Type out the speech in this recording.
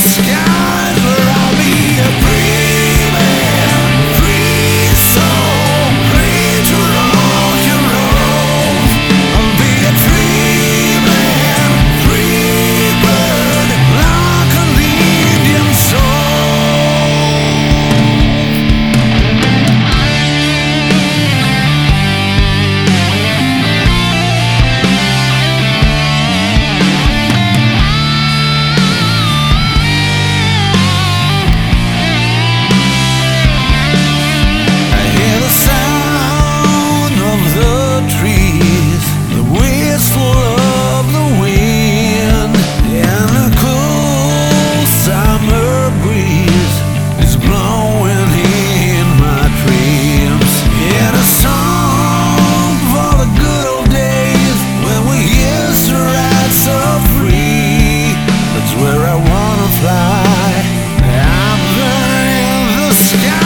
skies where I'll be a free man, free soul, free to rock and roll. I'll be a free man, free bird, like an Indian soul. I hear the sound of the trees, the whistle of the wind, and the cool summer breeze is blowing in my dreams. And a song for the good old days when we used to ride so free. That's where I wanna fly, up there in the sky.